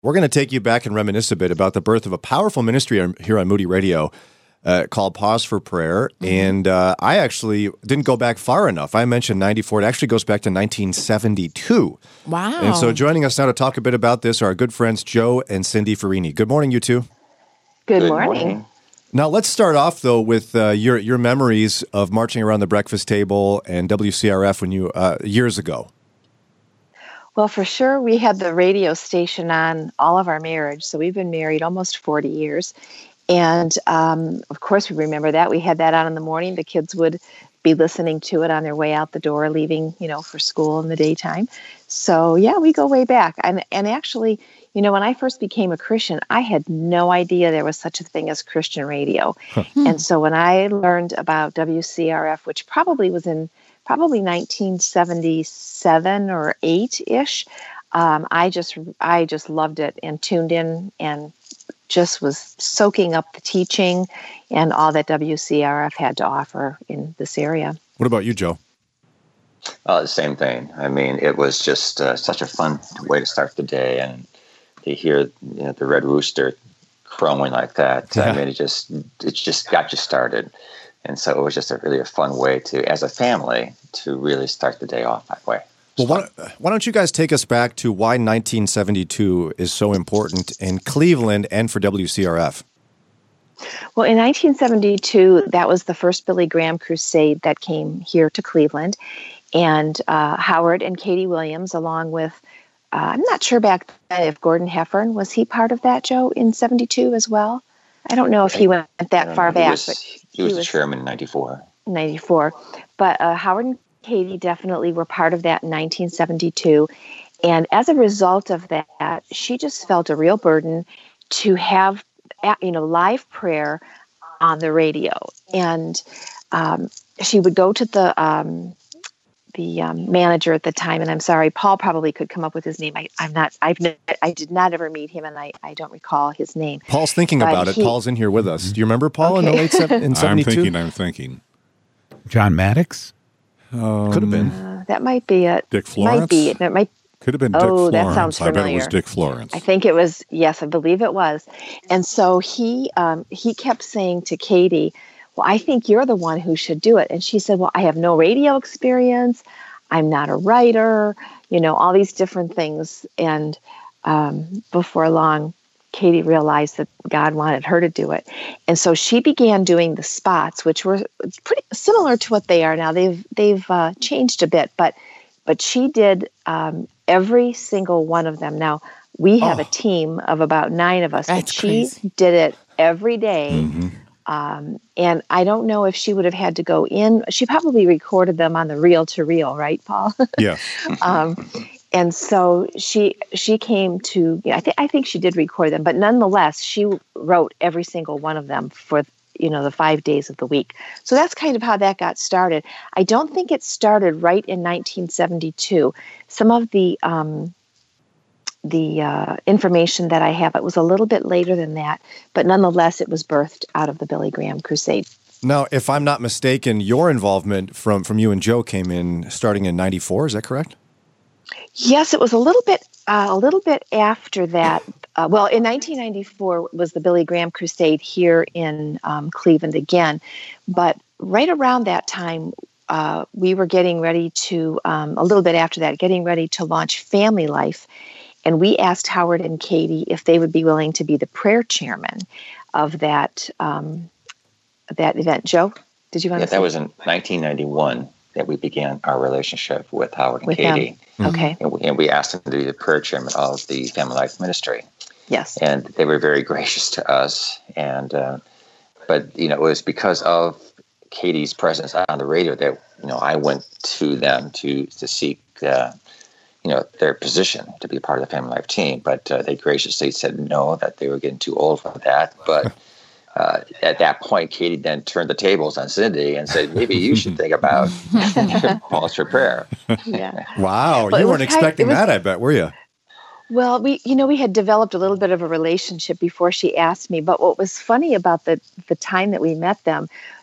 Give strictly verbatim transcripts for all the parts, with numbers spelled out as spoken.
We're going to take you back and reminisce a bit about the birth of a powerful ministry here on Moody Radio uh, called Pause for Prayer. Mm-hmm. And uh, I actually didn't go back far enough. I mentioned ninety-four. It actually goes back to nineteen seventy-two. Wow. And so joining us now to talk a bit about this are our good friends Joe and Cindy Farini. Good morning, you two. Good, Good morning. morning. Now, let's start off, though, with uh, your your memories of marching around the breakfast table and W C R F when you uh, years ago. Well, for sure, we had the radio station on all of our marriage. So we've been married almost forty years. And, um, of course, we remember that. We had that on in the morning. The kids would be listening to it on their way out the door, leaving, you know, for school in the daytime. So, yeah, we go way back. And, and actually, you know, when I first became a Christian, I had no idea there was such a thing as Christian radio. Huh. And so when I learned about W C R F, which probably was in probably nineteen seventy-seven or eight-ish, um, I just I just loved it and tuned in and just was soaking up the teaching and all that W C R F had to offer in this area. What about you, Joe? Uh, the same thing. I mean, it was just uh, such a fun way to start the day, and to hear, you know, the red rooster crowing like that. Yeah. I mean, it just it just got you started. And so it was just a really a fun way to, as a family, to really start the day off that way. Well, why, why don't you guys take us back to why nineteen seventy-two is so important in Cleveland and for W C R F? Well, in nineteen seventy-two, that was the first Billy Graham crusade that came here to Cleveland. And uh, Howard and Katie Williams, along with, uh, I'm not sure back then if Gordon Heffern, was he part of that, Joe, in seventy-two as well? I don't know if he went that far back. He was, but he was the chairman in ninety-four. ninety-four. But uh, Howard and Katie definitely were part of that in nineteen seventy-two. And as a result of that, she just felt a real burden to have, you know, live prayer on the radio. And um, she would go to the um, the um, manager at the time, and I'm sorry, Paul probably could come up with his name. I, I'm not, I've, ne- I did not ever meet him, and I, I don't recall his name. Paul's thinking but about he, it. Paul's in here with us. Do you remember Paul okay. in the late se- in seventy-two? I'm thinking, I'm thinking. John Maddox? Um, Could have been. Uh, that might be it. Dick Florence? Might be it. It might. Could have been oh, Dick Florence. that sounds familiar. I bet it was Dick Florence. I think it was, yes, I believe it was. And so he um, he kept saying to Katie, well, I think you're the one who should do it. And she said, well, I have no radio experience. I'm not a writer, you know, all these different things. And um, before long, Katie realized that God wanted her to do it. And so she began doing the spots, which were pretty similar to what they are now. They've they've uh, changed a bit, but but she did um, every single one of them. Now, we have oh. a team of about nine of us, That's but she crazy. did it every day. Mm-hmm. Um, and I don't know if she would have had to go in. She probably recorded them on the reel to reel, right, Paul? Yeah. um, and so she she came to. You know, I think I think she did record them, but nonetheless, she wrote every single one of them for, you know, the five days of the week. So that's kind of how that got started. I don't think it started right in nineteen seventy-two. Some of the um, the uh, information that I have, it was a little bit later than that, but nonetheless, it was birthed out of the Billy Graham Crusade. Now, if I'm not mistaken, your involvement from, from you and Joe came in starting in ninety-four. Is that correct? Yes, it was a little bit uh, a little bit after that. Uh, well, in nineteen ninety-four was the Billy Graham Crusade here in um, Cleveland again, but right around that time, uh, we were getting ready to um, a little bit after that, getting ready to launch Family Life. And we asked Howard and Katie if they would be willing to be the prayer chairman of that um, that event. Joe, did you want yeah, to say? That was in nineteen ninety-one that we began our relationship with Howard and with Katie. Them. Okay. And we, and we asked them to be the prayer chairman of the Family Life Ministry. Yes. And they were very gracious to us. And uh, but, you know, it was because of Katie's presence on the radio that, you know, I went to them to, to seek uh, you know, their position to be a part of the Family Life team, but uh, they graciously said no, that they were getting too old for that. But uh, at that point, Katie then turned the tables on Cindy and said, maybe you should think about Pause for Prayer. Yeah. Wow, Well, you it was weren't kind- expecting it was- that, I bet, were you? Well, we, you know, we had developed a little bit of a relationship before she asked me. But what was funny about the the time that we met them,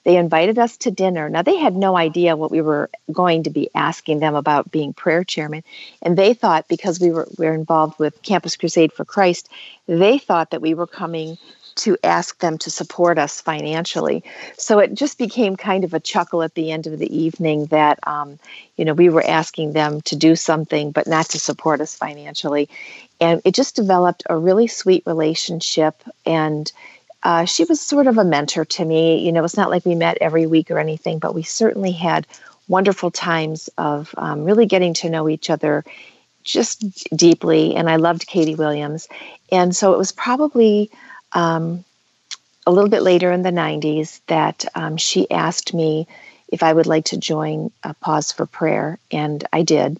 They invited us to dinner. Now, they had no idea what we were going to be asking them about being prayer chairman. And they thought, because we were, we were involved with Campus Crusade for Christ, they thought that we were coming to ask them to support us financially. So it just became kind of a chuckle at the end of the evening that, um, you know, we were asking them to do something, but not to support us financially. And it just developed a really sweet relationship. And uh, she was sort of a mentor to me. You know, it's not like we met every week or anything, but we certainly had wonderful times of um, really getting to know each other just deeply. And I loved Katie Williams. And so it was probably Um, a little bit later in the nineties that um, she asked me if I would like to join a Pause for Prayer, and I did.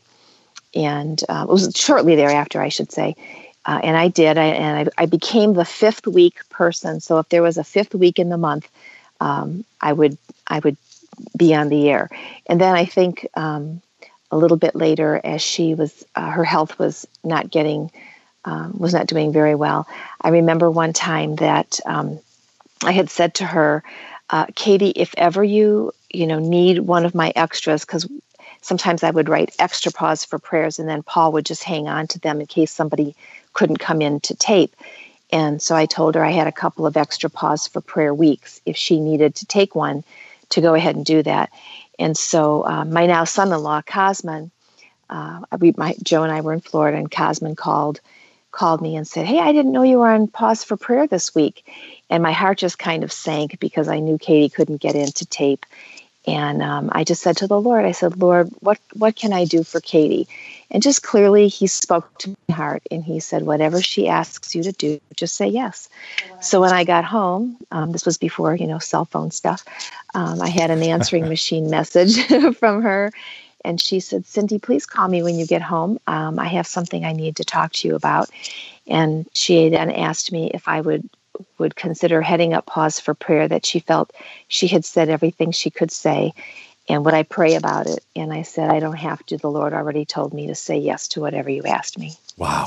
And uh, it was shortly thereafter, I should say. Uh, and I did, I, and I, I became the fifth week person. So if there was a fifth week in the month, um, I would I would be on the air. And then I think um, a little bit later, as she was, uh, her health was not getting Um, was not doing very well. I remember one time that um, I had said to her, uh, Katie, if ever you, you know, need one of my extras, because sometimes I would write extra Pause for Prayers, and then Paul would just hang on to them in case somebody couldn't come in to tape. And so I told her I had a couple of extra Pause for Prayer weeks if she needed to take one, to go ahead and do that. And so uh, my now son-in-law, Cosman, uh, we, my, Joe and I were in Florida, and Cosman called called me and said, hey, I didn't know you were on Pause for Prayer this week. And my heart just kind of sank because I knew Katie couldn't get into tape. And um, I just said to the Lord, I said, Lord, what, what can I do for Katie? And just clearly he spoke to my heart, and he said, whatever she asks you to do, just say yes. Wow. So when I got home, um, this was before, you know, cell phone stuff, um, I had an answering machine message from her. And she said, Cindy, please call me when you get home. Um, I have something I need to talk to you about. And she then asked me if I would would consider heading up Pause for Prayer, that she felt she had said everything she could say, and would I pray about it? And I said, I don't have to. The Lord already told me to say yes to whatever you asked me. Wow.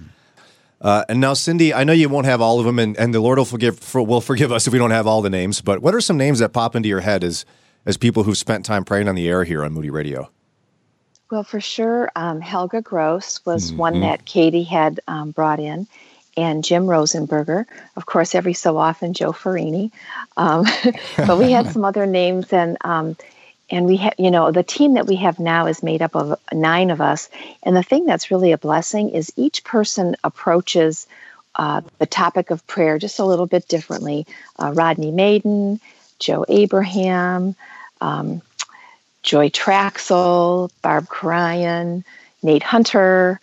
Uh, and now, Cindy, I know you won't have all of them, and, and the Lord will forgive for, will forgive us if we don't have all the names, but what are some names that pop into your head as, as people who've spent time praying on the air here on Moody Radio? Well, for sure, um, Helga Gross was mm-hmm. one that Katie had um, brought in, and Jim Rosenberger. Of course, every so often, Joe Farini. Um, but we had some other names, and um, and we have, you know, the team that we have now is made up of nine of us. And the thing that's really a blessing is each person approaches uh, the topic of prayer just a little bit differently. Uh, Rodney Maiden, Joe Abraham, um, Joy Traxel, Barb Karayan, Nate Hunter,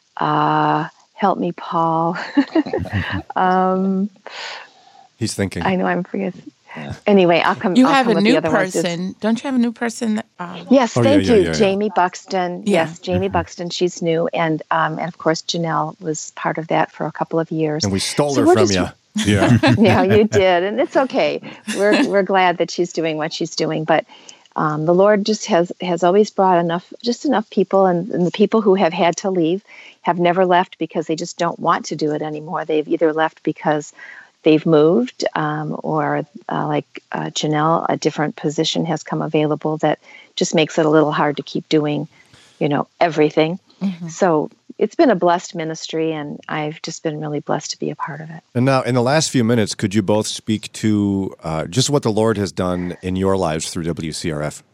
uh, help me, Paul. um, He's thinking. I know I'm forgetting. Yeah. Anyway, I'll come. You I'll have come a with new the other person. ones. Don't you have a new person? That, um... Yes, oh, thank yeah, you, yeah, yeah, Jamie yeah. Buxton. Yeah. Yes, Jamie mm-hmm. Buxton. She's new, and um, and of course Janelle was part of that for a couple of years. And we stole so her from just, you. Yeah, yeah, you did, and it's okay. We're we're glad that she's doing what she's doing, but um, the Lord just has has always brought enough, just enough people, and, and the people who have had to leave have never left because they just don't want to do it anymore. They've either left because they've moved, um, or uh, like uh, Janelle, a different position has come available that just makes it a little hard to keep doing, you know, everything. Mm-hmm. So it's been a blessed ministry, and I've just been really blessed to be a part of it. And now, in the last few minutes, could you both speak to uh, just what the Lord has done in your lives through W C R F?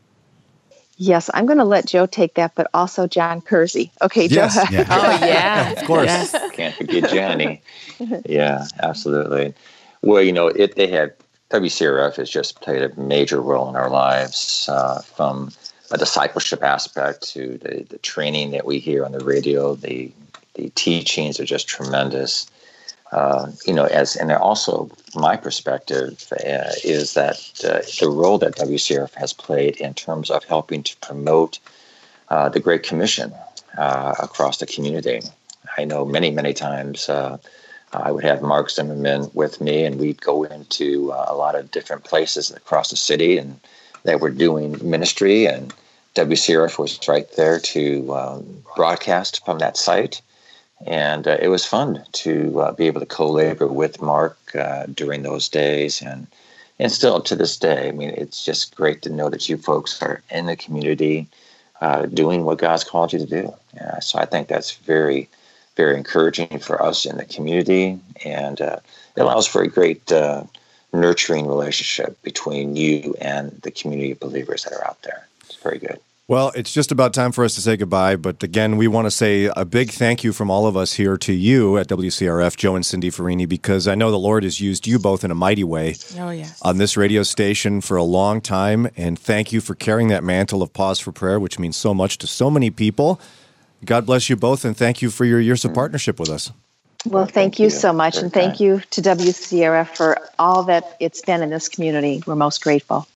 Yes, I'm going to let Joe take that, but also John Kersey. Okay, yes. Joe. Yeah. Oh, yeah. Of course. Yes. Can't forget Johnny. Yeah, absolutely. Well, you know, it they had W C R F has just played a major role in our lives, uh, from a discipleship aspect to the, the training that we hear on the radio. The the teachings are just tremendous. Uh, you know, as and also my perspective uh, is that uh, the role that W C R F has played in terms of helping to promote uh, the Great Commission uh, across the community. I know many, many times uh, I would have Mark Zimmerman with me, and we'd go into uh, a lot of different places across the city, and that were doing ministry, and W C R F was right there to um, broadcast from that site. And uh, it was fun to uh, be able to co-labor with Mark uh, during those days, and and still to this day, I mean, it's just great to know that you folks are in the community uh, doing what God's called you to do. Yeah, so I think that's very, very encouraging for us in the community, and uh, it allows for a great uh, nurturing relationship between you and the community of believers that are out there. It's very good. Well, it's just about time for us to say goodbye. But again, we want to say a big thank you from all of us here to you at W C R F, Joe and Cindy Farini, because I know the Lord has used you both in a mighty way Oh, yes. on this radio station for a long time. And thank you for carrying that mantle of Pause for Prayer, which means so much to so many people. God bless you both, and thank you for your years of partnership with us. Well, thank, Thank you, you. so much, Very and thank kind. you to W C R F for all that it's been in this community. We're most grateful.